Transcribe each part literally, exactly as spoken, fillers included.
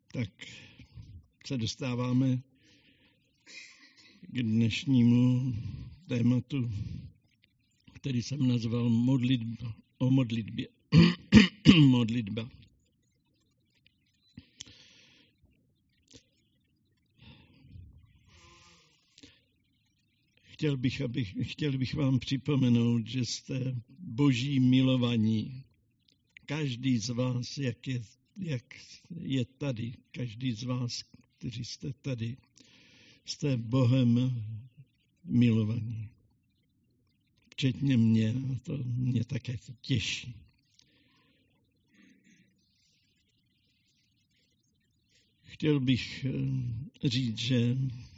Tak se dostáváme k dnešnímu tématu, který jsem nazval modlitba, o modlitbě. Modlitba. Chtěl bych, abych, chtěl bych vám připomenout, že jste boží milovaní. Každý z vás, jak je, jak je tady, každý z vás, kteří jste tady, jste Bohem milovaní. Včetně mě, a to mě také těší. Chtěl bych říct, že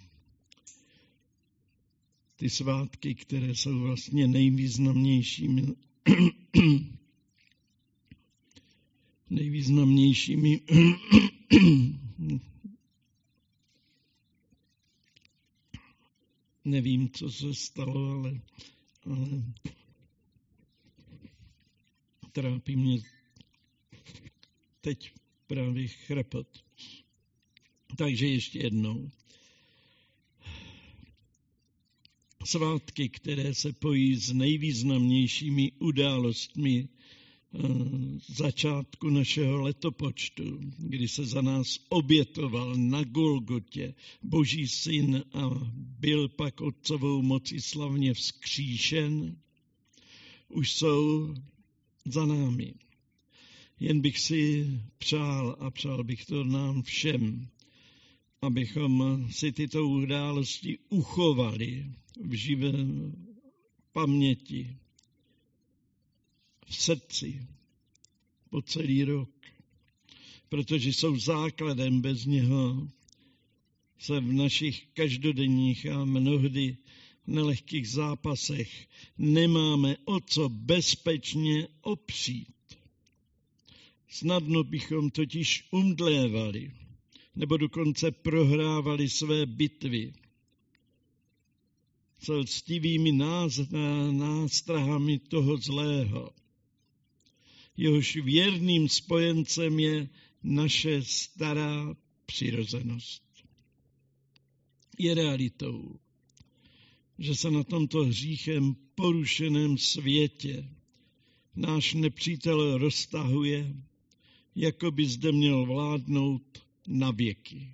ty svátky, které jsou vlastně nejvýznamnějšími, nejvýznamnějšími nevím, co se stalo, ale, ale trápí mě teď právě chrapat. Takže ještě jednou. Svátky, které se pojí s nejvýznamnějšími událostmi začátku našeho letopočtu, kdy se za nás obětoval na Golgotě Boží syn a byl pak otcovou mocí slavně vzkříšen, už jsou za námi. Jen bych si přál a přál bych to nám všem, abychom si tyto události uchovali v živé paměti, v srdci po celý rok, protože jsou základem, bez něho se v našich každodenních a mnohdy nelehkých zápasech nemáme o co bezpečně opřít. Snadno bychom totiž umdlévali, nebo dokonce prohrávali své bitvy s lstivými nástrahami toho zlého. Jehož věrným spojencem je naše stará přirozenost. Je realitou, že se na tomto hříchem porušeném světě náš nepřítel roztahuje, jako by zde měl vládnout na věky.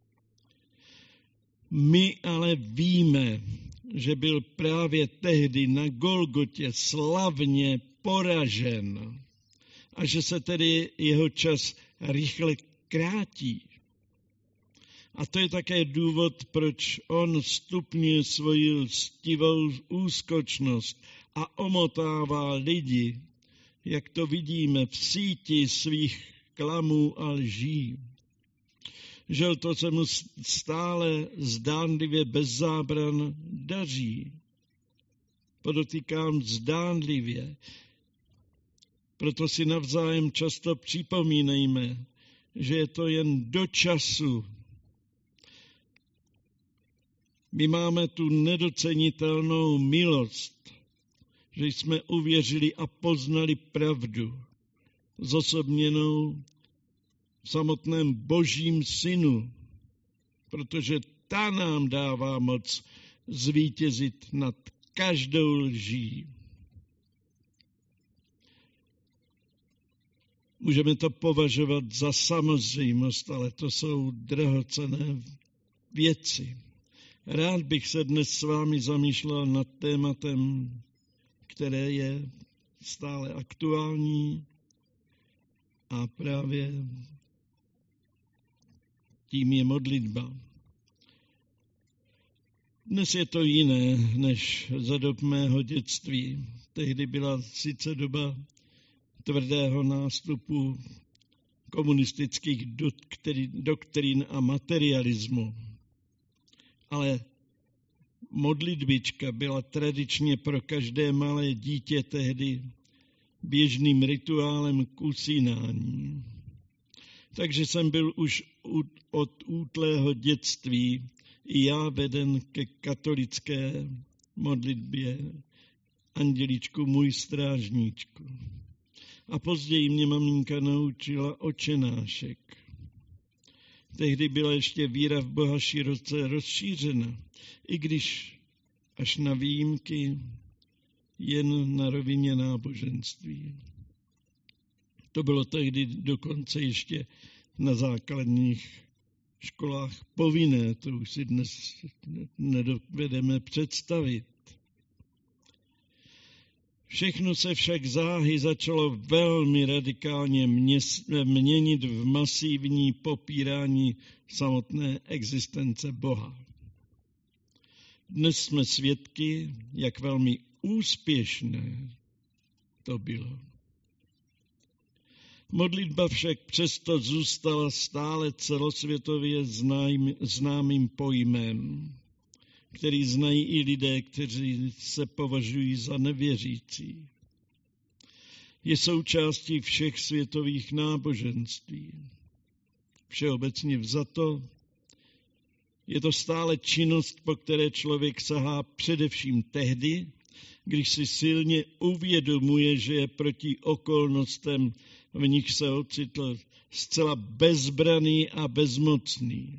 My ale víme, že byl právě tehdy na Golgotě slavně poražen a že se tedy jeho čas rychle krátí. A to je také důvod, proč on stupňuje svoji lstivou úskočnost a omotává lidi, jak to vidíme, v síti svých klamů a lží. Žel to se mu stále zdánlivě bez zábran daří. Podotýkám zdánlivě. Proto si navzájem často připomínejme, že je to jen do času. My máme tu nedocenitelnou milost, že jsme uvěřili a poznali pravdu, zosobněnou v samotném Božím synu, protože ta nám dává moc zvítězit nad každou lží. Můžeme to považovat za samozřejmost, ale to jsou drahocenné věci. Rád bych se dnes s vámi zamýšlel nad tématem, které je stále aktuální a právě tím je modlitba. Dnes je to jiné, než za dob mého dětství. Tehdy byla sice doba tvrdého nástupu komunistických doktrín a materialismu, ale modlitbička byla tradičně pro každé malé dítě tehdy běžným rituálem k usínání. Takže jsem byl už od útlého dětství i já veden ke katolické modlitbě Anděličku můj strážníčku. A později mě maminka naučila očenášek. Tehdy byla ještě víra v Boha široce rozšířena, i když až na výjimky jen na rovině náboženství. To bylo tehdy dokonce ještě na základních školách povinné, to už si dnes nedovedeme představit. Všechno se však záhy začalo velmi radikálně měnit v masivní popírání samotné existence Boha. Dnes jsme svědky, jak velmi úspěšné to bylo. Modlitba však přesto zůstala stále celosvětově známým pojmem, který znají i lidé, kteří se považují za nevěřící. Je součástí všech světových náboženství. Všeobecně vzato je to stále činnost, po které člověk sahá především tehdy, když si silně uvědomuje, že je proti okolnostem, v nich se ocitl, zcela bezbraný a bezmocný.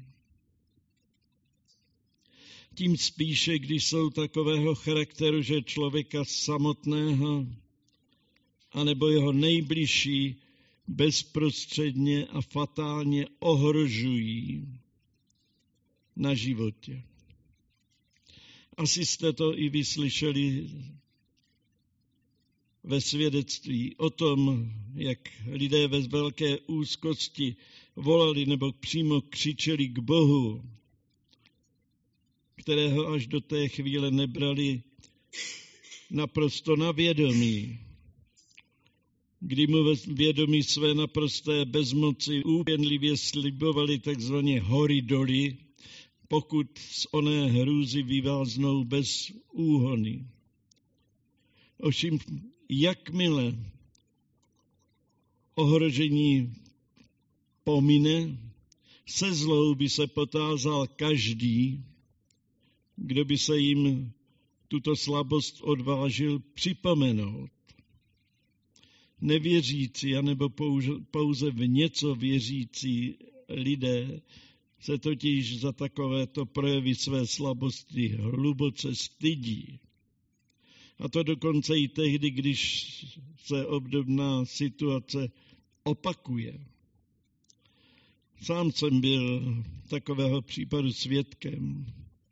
Tím spíše, když jsou takového charakteru, že člověka samotného anebo jeho nejbližší bezprostředně a fatálně ohrožují na životě. Asi jste to i vyslyšeli ve svědectví o tom, jak lidé ve velké úzkosti volali nebo přímo křičeli k Bohu, kterého až do té chvíle nebrali naprosto na vědomí, kdy mu vědomí své naprosté bezmoci úpěnlivě slibovali takzvaně hory doly, pokud z oné hrůzy vyváznou bez úhony. Ovšem, jakmile ohrožení pomine, se zlou by se potázal každý, kdo by se jim tuto slabost odvážil připomenout. Nevěřící, anebo pouze v něco věřící lidé se totiž za takovéto projevy své slabosti hluboce stydí. A to dokonce i tehdy, když se obdobná situace opakuje. Sám jsem byl takového případu svědkem.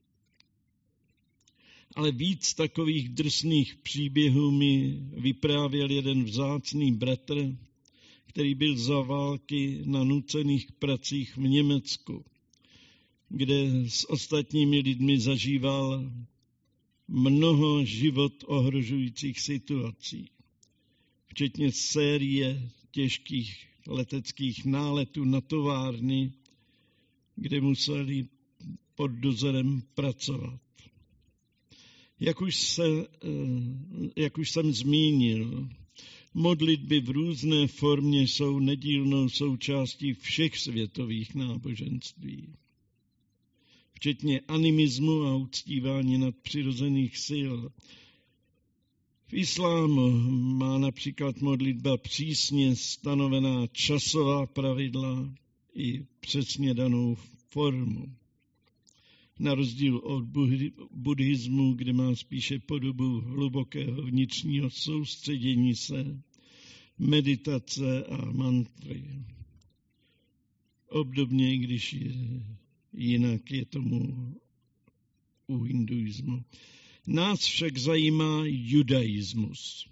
Ale víc takových drsných příběhů mi vyprávěl jeden vzácný bratr, který byl za války na nucených pracích v Německu, kde s ostatními lidmi zažíval mnoho život ohrožujících situací, včetně série těžkých leteckých náletů na továrny, kde museli pod dozorem pracovat. Jak už, se, jak už jsem zmínil, modlitby v různé formě jsou nedílnou součástí všech světových náboženství, včetně animismu a uctívání nadpřirozených sil. V islámu má například modlitba přísně stanovená časová pravidla i přesně danou formu. Na rozdíl od buddhismu, kde má spíše podobu hlubokého vnitřního soustředění se, meditace a mantry. Obdobně, i když je, jinak je tomu u hinduismu. Nás však zajímá judaismus,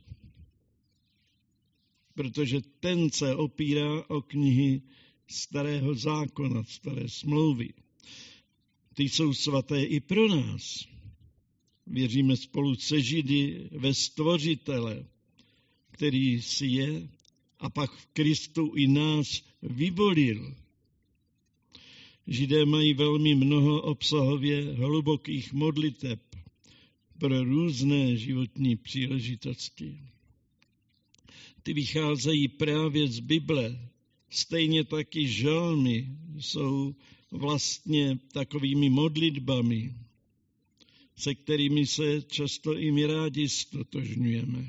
protože ten se opírá o knihy Starého zákona, Staré smlouvy. Ty jsou svaté i pro nás. Věříme spolu se Židy ve Stvořitele, který si je a pak v Kristu i nás vyvolil. Židé mají velmi mnoho obsahově hlubokých modliteb pro různé životní příležitosti. Ty vycházejí právě z Bible. Stejně taky žalmy jsou vlastně takovými modlitbami, se kterými se často i my rádi stotožňujeme.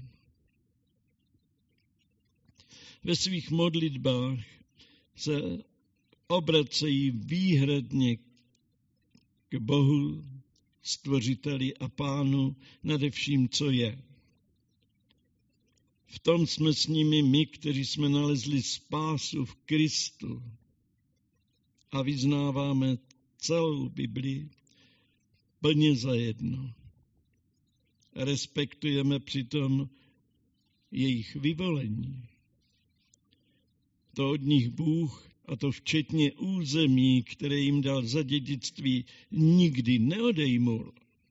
Ve svých modlitbách se obracejí výhradně k Bohu, Stvořiteli a Pánu nade vším, co je. V tom jsme s nimi my, kteří jsme nalezli spásu v Kristu a vyznáváme celou Biblii plně zajedno. Respektujeme přitom jejich vyvolení. To od nich Bůh, a to včetně území, které jim dal za dědictví, nikdy neodejmul.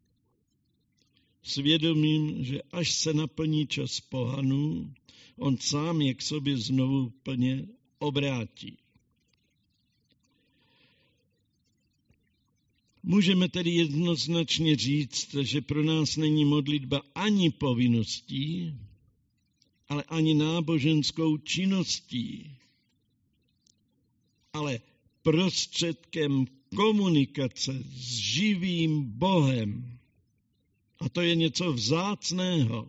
Svědomím, že až se naplní čas pohanů, on sám je k sobě znovu plně obrátí. Můžeme tedy jednoznačně říct, že pro nás není modlitba ani povinností, ale ani náboženskou činností, ale prostředkem komunikace s živým Bohem. A to je něco vzácného,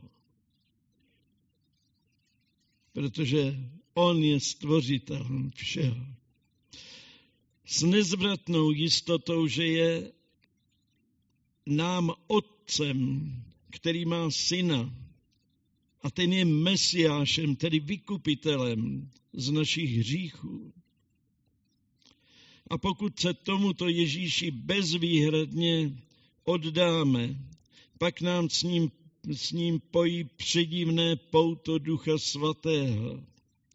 protože on je stvořitelem všeho. S nezvratnou jistotou, že je nám otcem, který má syna, a ten je Mesiášem, tedy vykupitelem z našich hříchů. A pokud se tomuto Ježíši bezvýhradně oddáme, pak nám s ním, s ním pojí předivné pouto Ducha Svatého.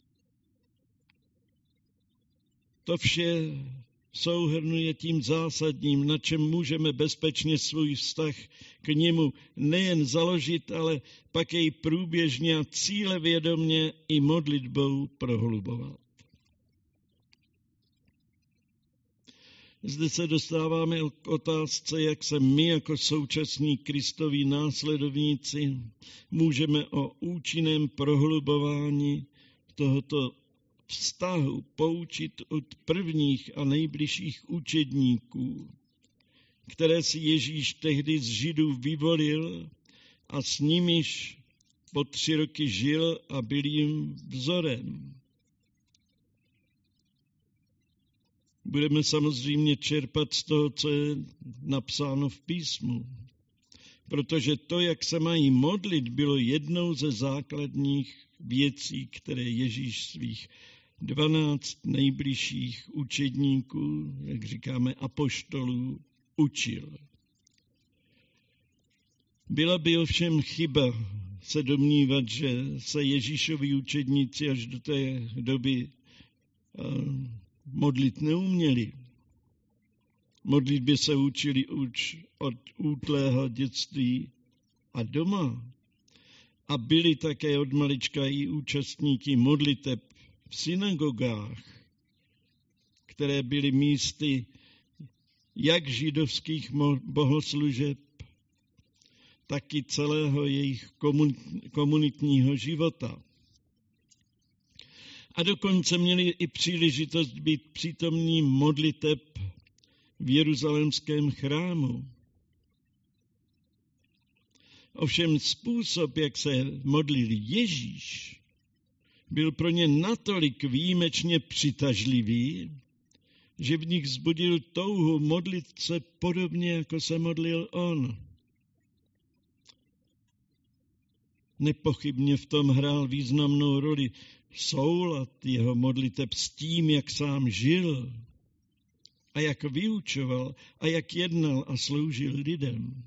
To vše souhrnuje tím zásadním, na čem můžeme bezpečně svůj vztah k němu nejen založit, ale pak jej průběžně a cílevědomně i modlitbou prohlubovat. Zde se dostáváme k otázce, jak se my jako současní Kristoví následovníci můžeme o účinném prohlubování tohoto vztahu poučit od prvních a nejbližších učedníků, které si Ježíš tehdy z Židů vyvolil a s nimiž po tři roky žil a byl jim vzorem. Budeme samozřejmě čerpat z toho, co je napsáno v písmu, protože to, jak se mají modlit, bylo jednou ze základních věcí, které Ježíš svých dvanáct nejbližších učedníků, jak říkáme apoštolů, učil. Byla by ovšem chyba se domnívat, že se Ježíšovi učedníci až do té doby modlit neuměli. Modlitbě se učili už od útlého dětství a doma. A byli také od malička i účastníky modliteb v synagogách, které byly místy jak židovských bohoslužeb, tak i celého jejich komunitního života. A dokonce měli i příležitost být přítomní modliteb v jeruzalémském chrámu. Ovšem způsob, jak se modlil Ježíš, byl pro ně natolik výjimečně přitažlivý, že v nich vzbudil touhu modlit se podobně, jako se modlil on. Nepochybně v tom hrál významnou roli soulad jeho modliteb s tím, jak sám žil a jak vyučoval a jak jednal a sloužil lidem.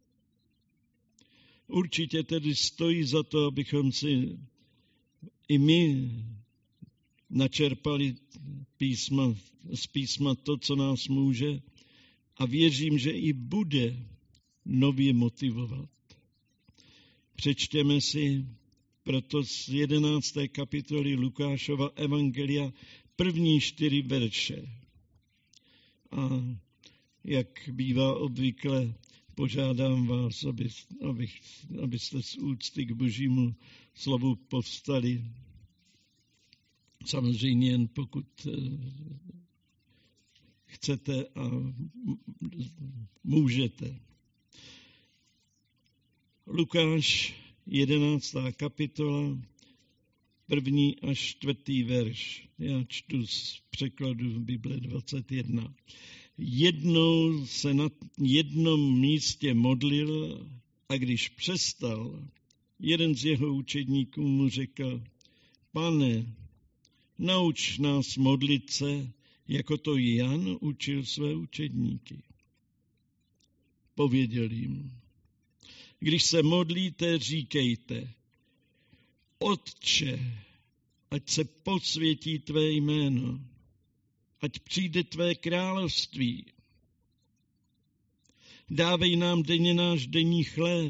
Určitě tedy stojí za to, abychom si i my načerpali písma, z písma to, co nás může, a věřím, že i bude nově motivovat. Přečtěme si proto z jedenácté kapitoly Lukášova evangelia první čtyři verše. A jak bývá obvykle, požádám vás, aby, aby, abyste z úcty k Božímu slovu povstali. Samozřejmě jen pokud chcete a můžete. Lukáš, jedenáctá kapitola, první až čtvrtý verš. Já čtu z překladu Bible dvacet jedna. Jednou se na jednom místě modlil a když přestal, jeden z jeho učedníků mu řekl: Pane, nauč nás modlit se, jako to Jan učil své učedníky. Pověděl jim: Když se modlíte, říkejte: Otče, ať se posvětí tvé jméno, ať přijde tvé království. Dávej nám denně náš denní chléb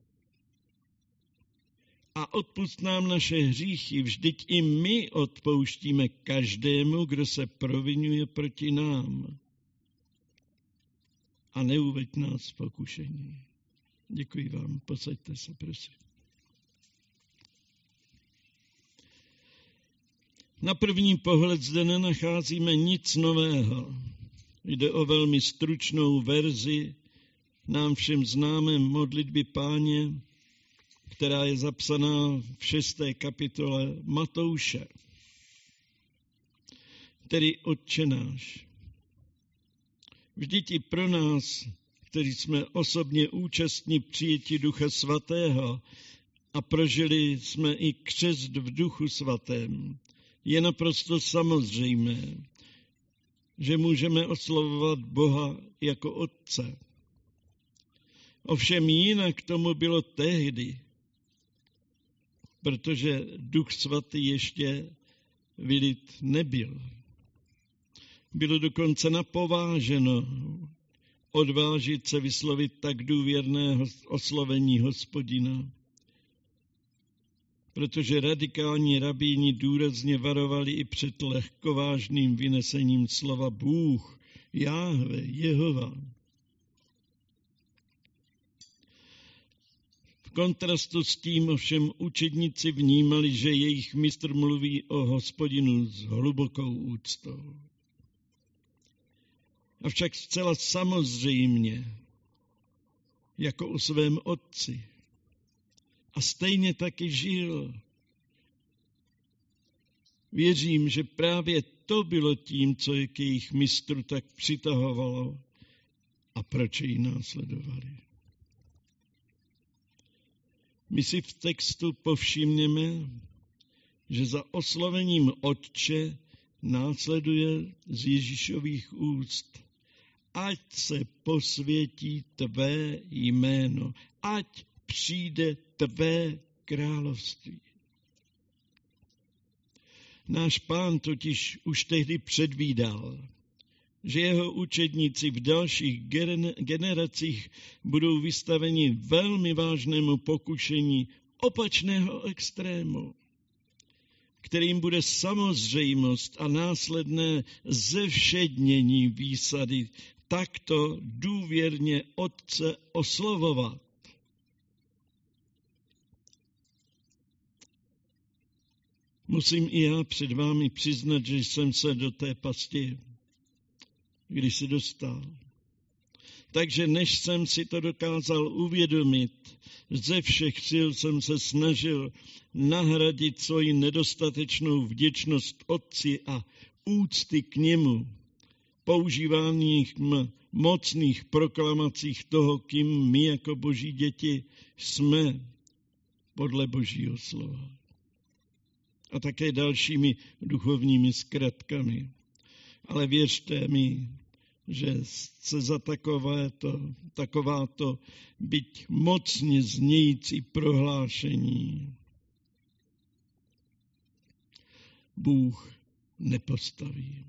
a odpusť nám naše hříchy, vždyť i my odpouštíme každému, kdo se provinuje proti nám. A neuveď nás v pokušení. Děkuji vám, posaďte se, prosím. Na první pohled zde nenacházíme nic nového. Jde o velmi stručnou verzi nám všem známé modlitby Páně, která je zapsaná v šesté kapitole Matouše, tedy Otče náš. Vždyť i pro nás, kteří jsme osobně účastní přijetí Ducha Svatého a prožili jsme i křest v Duchu Svatém, je naprosto samozřejmé, že můžeme oslovovat Boha jako Otce. Ovšem jinak tomu bylo tehdy, protože Duch Svatý ještě vylit nebyl. Bylo dokonce napováženo odvážit se vyslovit tak důvěrné oslovení Hospodina, protože radikální rabíni důrazně varovali i před lehkovážným vynesením slova Bůh, Jáhve, Jehova. V kontrastu s tím ovšem učedníci vnímali, že jejich mistr mluví o Hospodinu s hlubokou úctou. Avšak zcela samozřejmě, jako o svém otci. A stejně taky žil. Věřím, že právě to bylo tím, co je k jejich mistru tak přitahovalo a proč jej následovali. My si v textu povšimneme, že za oslovením Otče následuje z Ježíšových úst: Ať se posvětí tvé jméno, ať přijde tvé království. Náš Pán totiž už tehdy předvídal, že jeho učedníci v dalších generacích budou vystaveni velmi vážnému pokušení opačného extrému, kterým bude samozřejmost a následné zevšednění výsady takto důvěrně Otce oslovovat. Musím i já před vámi přiznat, že jsem se do té pasti kdysi dostal. Takže než jsem si to dokázal uvědomit, ze všech sil jsem se snažil nahradit svoji nedostatečnou vděčnost Otci a úcty k němu používáních mocných proklamacích toho, kým my jako Boží děti jsme podle Božího slova. A také dalšími duchovními zkratkami. Ale věřte mi, že se za takovéto, takováto byť mocně znějící prohlášení Bůh nepostaví.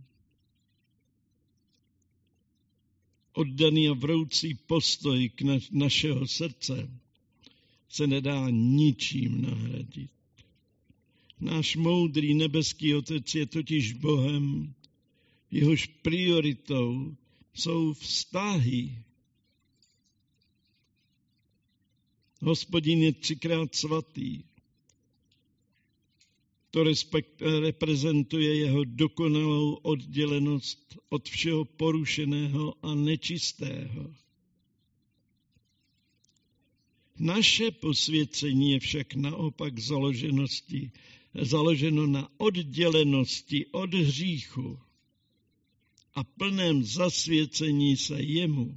Oddaný a vroucí postoj k na, našeho srdce se nedá ničím nahradit. Náš moudrý nebeský Otec je totiž Bohem, jehož prioritou jsou vztahy. Hospodin je třikrát svatý. To respekt, reprezentuje jeho dokonalou oddělenost od všeho porušeného a nečistého. Naše posvěcení je však naopak založenosti založeno na oddělenosti od hříchu a plném zasvěcení se jemu.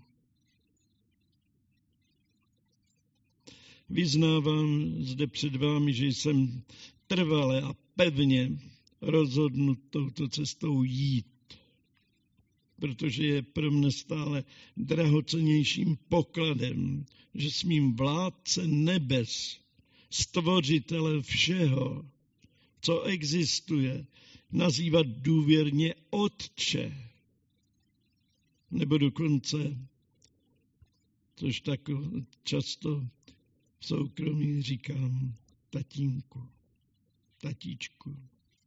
Vyznávám zde před vámi, že jsem trvale a pevně rozhodnut touto cestou jít, protože je pro mne stále drahocennějším pokladem, že smím vládce nebes, stvořitele všeho, co existuje, nazývat důvěrně Otče, nebo dokonce, což tak často v soukromí říkám, tatínku, tatíčku.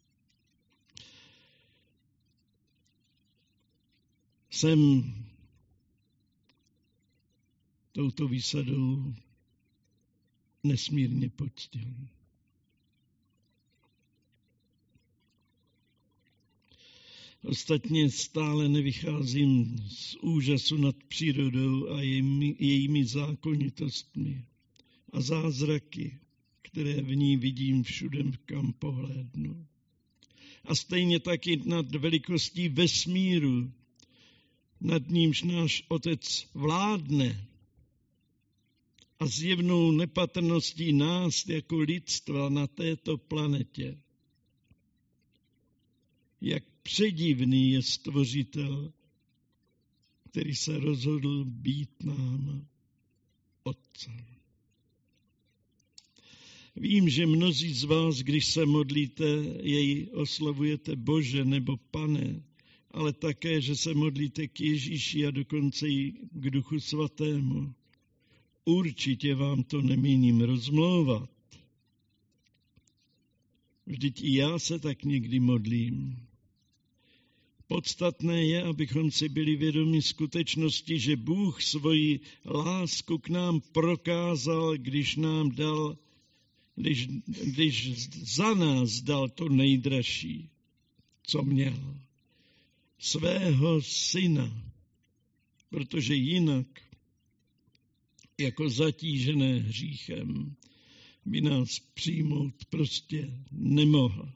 Jsem touto výsadou nesmírně poctěn. Ostatně stále nevycházím z úžasu nad přírodou a jejími, jejími zákonitostmi a zázraky, které v ní vidím všude, kam pohlédnu. A stejně taky nad velikostí vesmíru, nad nímž náš Otec vládne a zjevnou nepatrností nás jako lidstva na této planetě. Jak předivný je Stvořitel, který se rozhodl být nám Otcem. Vím, že mnozí z vás, když se modlíte, jej oslavujete Bože nebo Pane, ale také, že se modlíte k Ježíši a dokonce i k Duchu Svatému. Určitě vám to nemíním rozmlouvat. Vždyť i já se tak někdy modlím. Podstatné je, abychom si byli vědomi skutečnosti, že Bůh svoji lásku k nám prokázal, když nám dal, když, když za nás dal to nejdražší, co měl. Svého syna, protože jinak, jako zatížené hříchem, by nás přijmout prostě nemohl.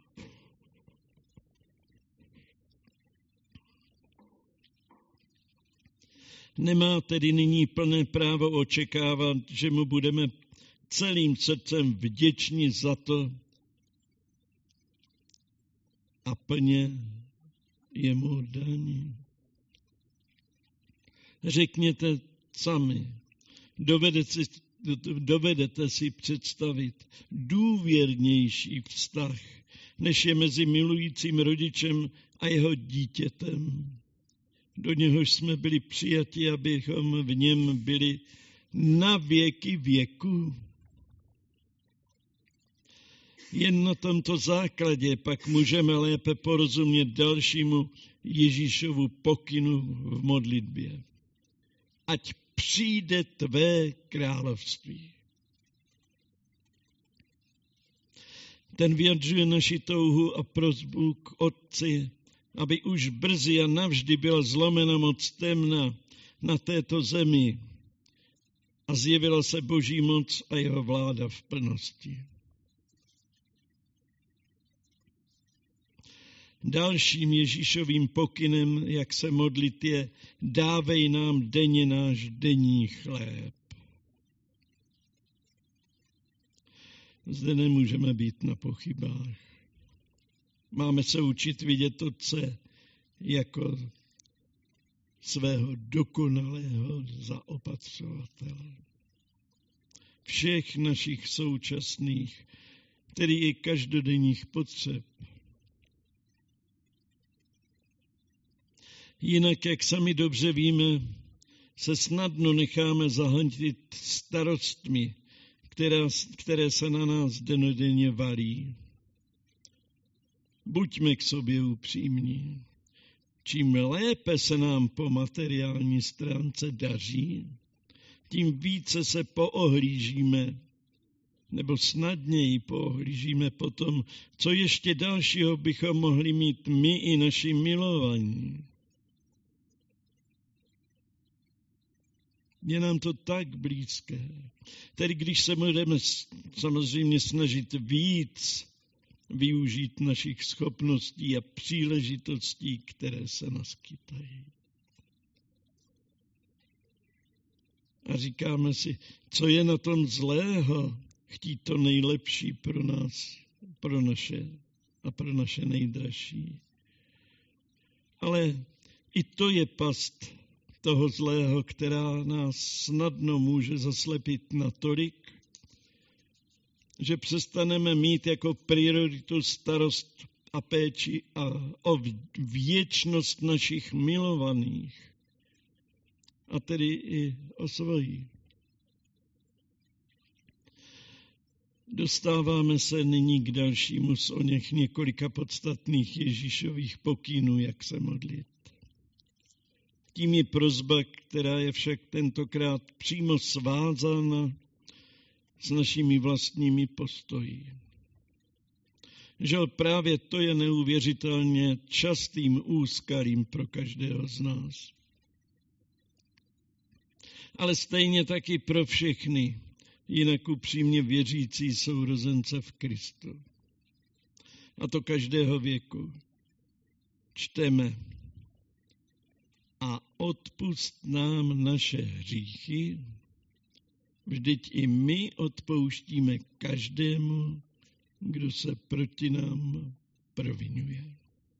Nemá tedy nyní plné právo očekávat, že mu budeme celým srdcem vděční za to a plně jemu daní. Řekněte sami, dovedete si, dovedete si představit důvěrnější vztah, než je mezi milujícím rodičem a jeho dítětem. Do něhož jsme byli přijati, abychom v něm byli na věky věku. Jen na tomto základě pak můžeme lépe porozumět dalšímu Ježíšovu pokynu v modlitbě. Ať přijde tvé království. Ten vyjadřuje naši touhu a prosbu k Otci, aby už brzy a navždy byla zlomena moc temna na této zemi a zjevila se Boží moc a jeho vláda v plnosti. Dalším Ježíšovým pokynem, jak se modlit, je dávej nám denně náš denní chléb. Zde nemůžeme být na pochybách. Máme se učit vidět Otce jako svého dokonalého zaopatřovatele. Všech našich současných, tedy i každodenních potřeb. Jinak, jak sami dobře víme, se snadno necháme zahltit starostmi, která, které se na nás dennodenně valí. Buďme k sobě upřímní. Čím lépe se nám po materiální stránce daří, tím více se poohlížíme, nebo snadněji poohlížíme po tom, co ještě dalšího bychom mohli mít my i naši milovaní. Je nám to tak blízké. Tedy když se budeme samozřejmě snažit víc využít našich schopností a příležitostí, které se naskytají. A říkáme si, co je na tom zlého, chtít to nejlepší pro nás, pro naše a pro naše nejdražší. Ale i to je past toho zlého, která nás snadno může zaslepit natolik, že přestaneme mít jako prioritu starost a péči a o věčnost našich milovaných, a tedy i o svojí. Dostáváme se nyní k dalšímu z oněch několika podstatných Ježíšových pokynů, jak se modlit. Tím je prosba, která je však tentokrát přímo svázána s našimi vlastními postoji. Že právě to je neuvěřitelně častým úskalím pro každého z nás. Ale stejně taky pro všechny, jinak upřímně věřící sourozence v Kristu. A to každého věku. Čteme: a odpusť nám naše hříchy, vždyť i my odpouštíme každému, kdo se proti nám provinuje.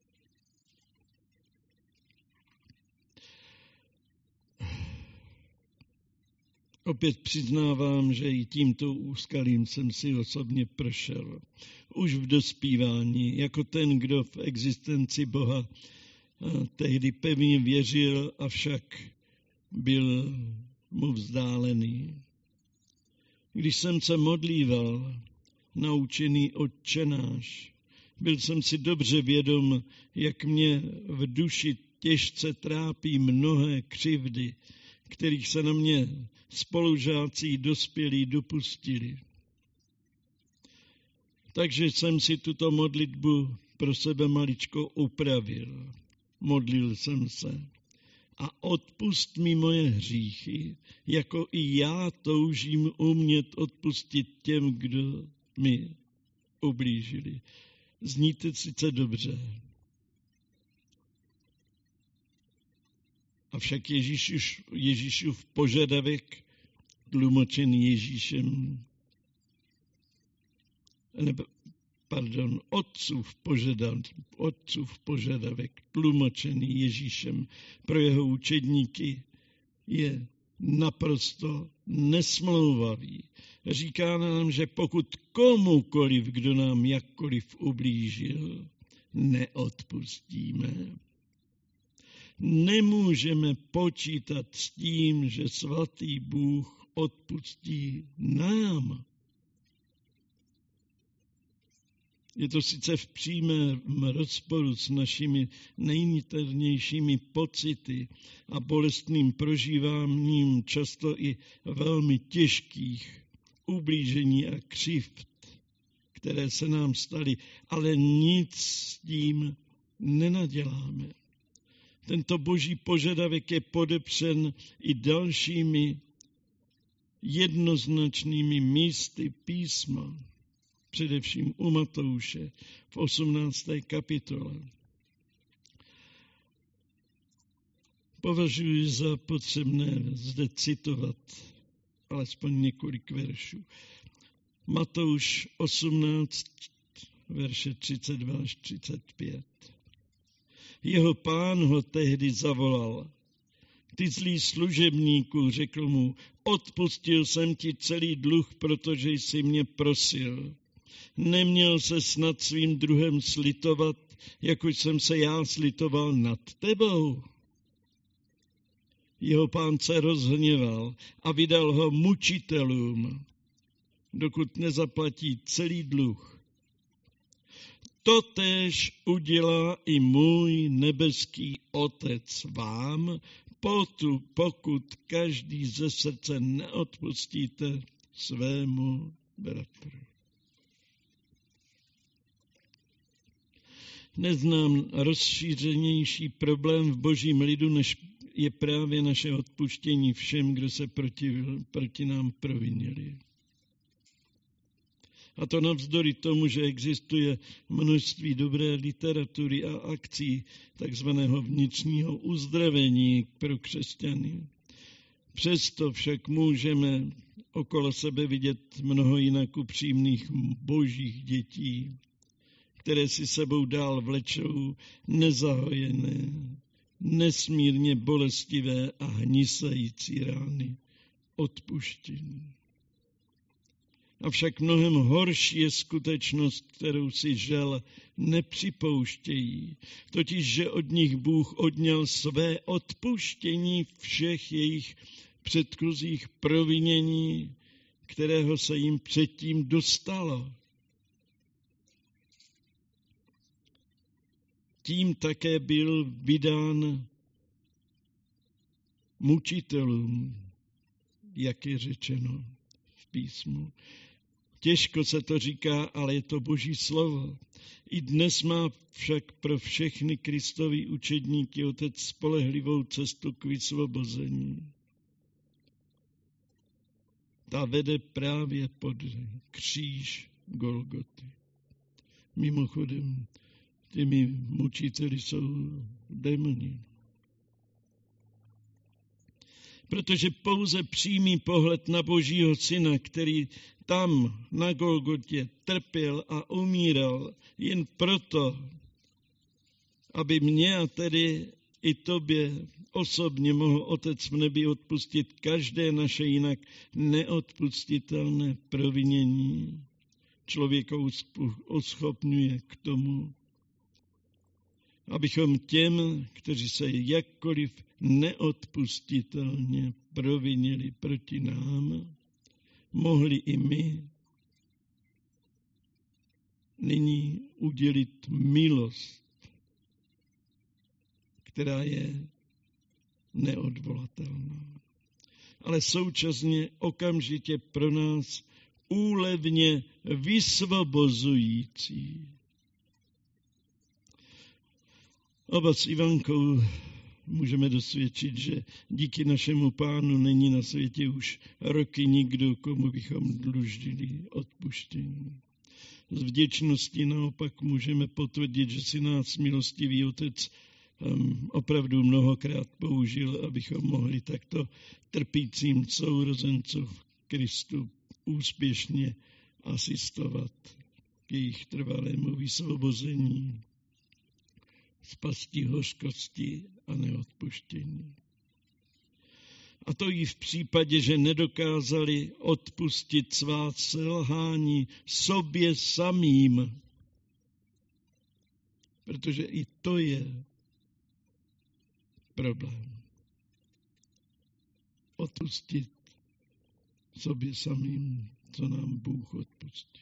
Opět přiznávám, že i tímto úskalím jsem si osobně prošel. Už v dospívání, jako ten, kdo v existenci Boha tehdy pevně věřil, avšak byl mu vzdálený. Když jsem se modlíval, naučený Otče náš, byl jsem si dobře vědom, jak mě v duši těžce trápí mnohé křivdy, kterých se na mě spolužáci dospělí dopustili. Takže jsem si tuto modlitbu pro sebe maličko upravil. Modlil jsem se: a odpusť mi moje hříchy, jako i já toužím umět odpustit těm, kdo mi ublížili. Zní to sice dobře. Avšak Ježíšův, Ježíšův požadavek, tlumočený Ježíšem, nebo, pardon, otcův požadavek, otcův požadavek, tlumočený Ježíšem pro jeho učedníky, je naprosto nesmlouvavý. Říká nám, že pokud komukoliv, kdo nám jakkoliv ublížil, neodpustíme, nemůžeme počítat s tím, že svatý Bůh odpustí nám. Je to sice v přímém rozporu s našimi nejniternějšími pocity a bolestným prožíváním často i velmi těžkých ublížení a křivd, které se nám staly, ale nic s tím nenaděláme. Tento boží požadavek je podepřen i dalšími jednoznačnými místy písma, především u Matouše v osmnácté kapitole. Považuji za potřebné zde citovat alespoň několik veršů. Matouš osmnáct, verše třicet dva až třicet pět. Jeho pán ho tehdy zavolal: ty zlý služebníku, řekl mu, odpustil jsem ti celý dluh, protože jsi mě prosil. Neměl se snad svým druhem slitovat, jako jsem se já slitoval nad tebou. Jeho pán se rozhněval a vydal ho mučitelům, dokud nezaplatí celý dluh. Totéž udělá i můj nebeský Otec vám, potu, pokud každý ze srdce neodpustíte svému bratru. Neznám rozšířenější problém v božím lidu, než je právě naše odpuštění všem, kdo se proti, proti nám provinili. A to navzdory tomu, že existuje množství dobré literatury a akcí takzvaného vnitřního uzdravení pro křesťany. Přesto však můžeme okolo sebe vidět mnoho jinak upřímných božích dětí, které si sebou dál vlečou nezahojené, nesmírně bolestivé a hnisající rány odpuštění. Avšak mnohem horší je skutečnost, kterou si žel nepřipouštějí, totiž, že od nich Bůh odňal své odpuštění všech jejich předchozích provinění, kterého se jim předtím dostalo. Tím také byl vydán mučitelům, jak je řečeno v písmu. Těžko se to říká, ale je to Boží slovo. I dnes má však pro všechny Kristovi učedníky Otec spolehlivou cestu k vysvobození. Ta vede právě pod kříž Golgoty. Mimochodem, těmi mučiteli jsou démoni. Protože pouze přímý pohled na Božího syna, který tam na Golgotě trpěl a umíral jen proto, aby mě a tedy i tobě osobně mohl Otec v nebi odpustit každé naše jinak neodpustitelné provinění, člověka uschopňuje k tomu, abychom těm, kteří se jakkoliv neodpustitelně provinili proti nám, mohli i my nyní udělit milost, která je neodvolatelná, ale současně okamžitě pro nás úlevně vysvobozující. Oba s Ivankou můžeme dosvědčit, že díky našemu Pánu není na světě už roky nikdo, komu bychom dlužili odpuštění. Z vděčnosti naopak můžeme potvrdit, že si nás milostivý Otec um, opravdu mnohokrát použil, abychom mohli takto trpícím sourozencům v Kristu úspěšně asistovat k jejich trvalému vysvobození z pasti hořkosti a neodpuštění. A to i v případě, že nedokázali odpustit svá selhání sobě samým. Protože i to je problém. Odpustit sobě samým, co nám Bůh odpustí.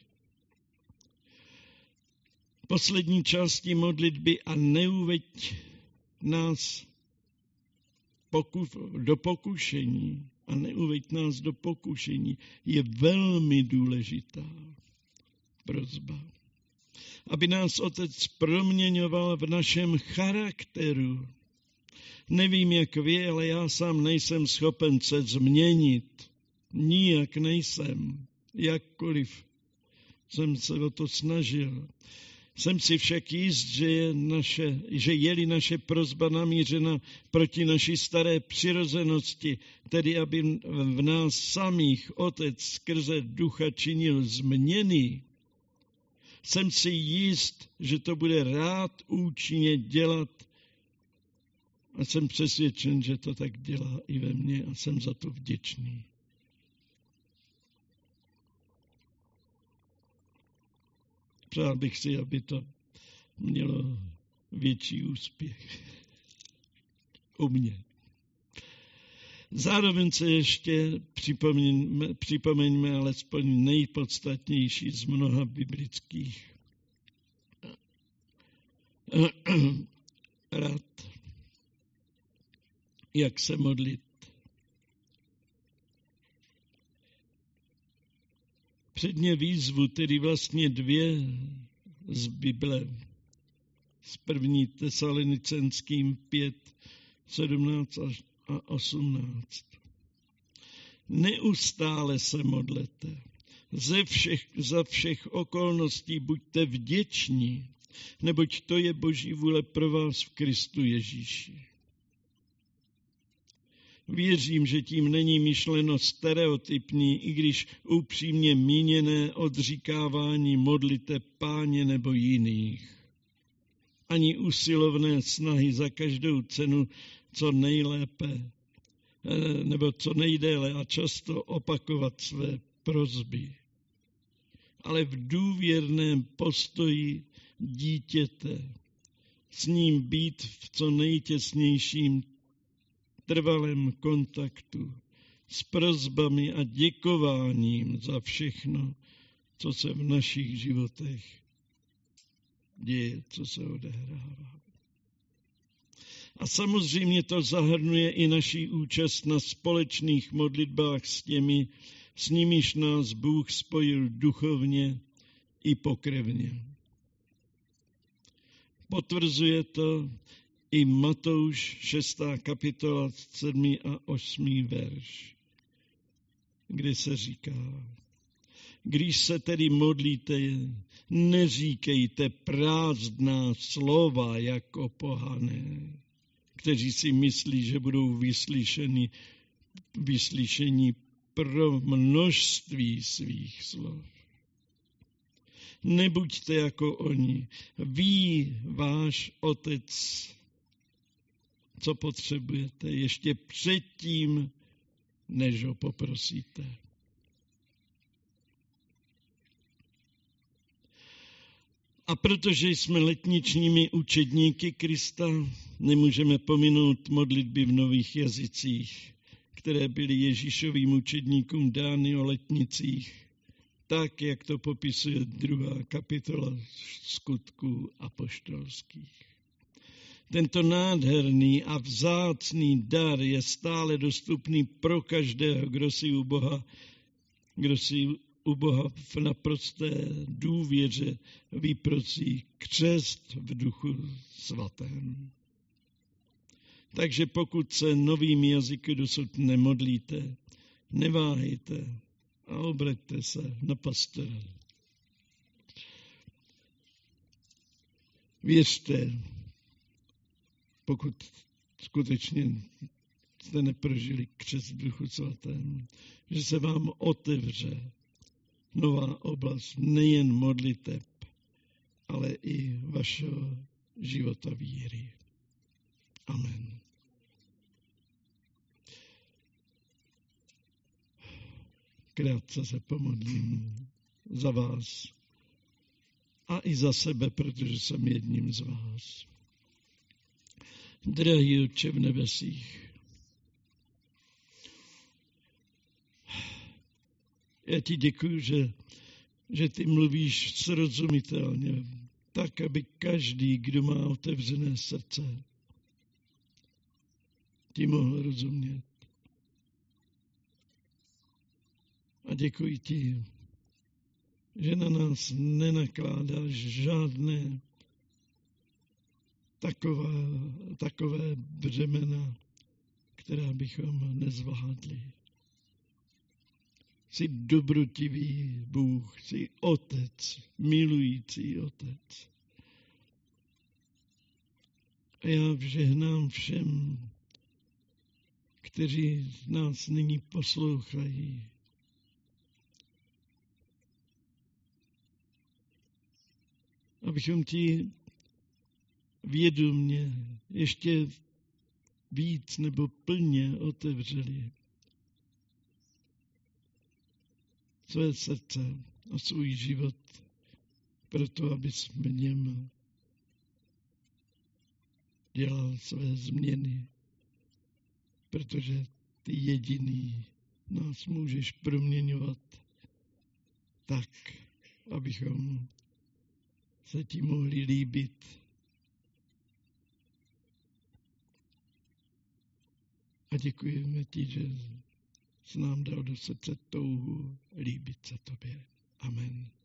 Poslední části modlitby a neuveď nás pokus, do pokušení a neuveď nás do pokušení je velmi důležitá prosba. Aby nás Otec proměňoval v našem charakteru. Nevím, jak vy, ale já sám nejsem schopen se změnit. Nijak nejsem. Jakkoliv jsem se o to snažil. Jsem si však jist, že je, naše, že je-li naše prosba namířena proti naší staré přirozenosti, tedy aby v nás samých Otec skrze Ducha činil změny, jsem si jist, že to bude rád účinně dělat a jsem přesvědčen, že to tak dělá i ve mně a jsem za to vděčný. Přál bych si, aby to mělo větší úspěch u mě. Zároveň se ještě připomeňme, připomeňme alespoň nejpodstatnější z mnoha biblických rad, jak se modlit. Předně výzvu, tedy vlastně dvě z Bible, z první Tesalonicenským pět, sedmnáct a osmnáct. Neustále se modlete Ze všech, za všech okolností buďte vděční, neboť to je Boží vůle pro vás v Kristu Ježíši. Věřím, že tím není myšleno stereotypní, i když upřímně míněné odříkávání modliteb Páně nebo jiných. Ani usilovné snahy za každou cenu co nejlépe, nebo co nejdéle a často opakovat své prosby. Ale v důvěrném postoji dítěte, s ním být v co nejtěsnějším trvalém kontaktu, s prosbami a děkováním za všechno, co se v našich životech děje, co se odehrává. A samozřejmě to zahrnuje i naši účast na společných modlitbách s těmi, s nimiž nás Bůh spojil duchovně i pokrevně. Potvrzuje to i Matouš šestá kapitola sedmý a osmý verš, kde se říká: Když se tedy modlíte, neříkejte prázdná slova jako pohané, kteří si myslí, že budou vyslyšeni, vyslyšeni pro množství svých slov. Nebuďte jako oni. Ví váš Otec, co potřebujete, ještě předtím, než ho poprosíte. A protože jsme letničními učedníky Krista, nemůžeme pominout modlitby v nových jazycích, které byly Ježíšovým učedníkům dány o letnicích, tak, jak to popisuje druhá kapitola Skutků apoštolských. Tento nádherný a vzácný dar je stále dostupný pro každého, kdo si u Boha, kdo si u Boha v naprosté důvěře vyprosí křest v Duchu Svatém. Takže pokud se novými jazyky dosud nemodlíte, neváhejte a obraťte se na pastora. Věřte, pokud skutečně jste neprožili křest v Duchu Svatém, že se vám otevře nová oblast nejen modliteb, ale i vašeho života víry. Amen. Krátce se pomodlím za vás a i za sebe, protože jsem jedním z vás. Drahý Otče v nebesích, já ti děkuji, že, že ty mluvíš srozumitelně, tak, aby každý, kdo má otevřené srdce, ti mohl rozumět. A děkuji ti, že na nás nenakládáš žádné takové, takové břemena, která bychom nezvládli. Jsi dobrotivý Bůh, jsi Otec, milující Otec. A já žehnám všem, kteří nás nyní poslouchají. Abychom ti vědomě ještě víc nebo plně otevřeli své srdce a svůj život proto, abys v něm dělal své změny, protože ty jediný nás můžeš proměňovat tak, abychom se ti mohli líbit. A děkujeme ti, že jsi nám dal do srdce touhu líbit se tobě. Amen.